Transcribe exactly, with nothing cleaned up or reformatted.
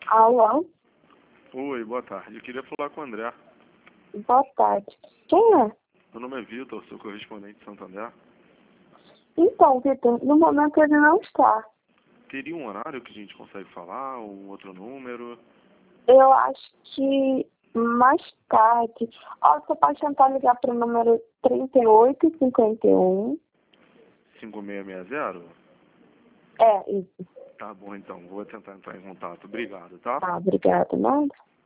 Alô? Oi, boa tarde. Eu queria falar com o André. Boa tarde. Quem é? Meu nome é Vitor, sou correspondente de Santander. Então, Vitor, no momento ele não está. Teria um horário que a gente consegue falar, ou um outro número? Eu acho que mais tarde. Ó, você pode tentar ligar para o número trinta e oito, cinquenta e um. cinco seis seis zero? É, isso. Tá bom, então. Vou tentar entrar em contato. Obrigado, tá? Tá, obrigada, nada.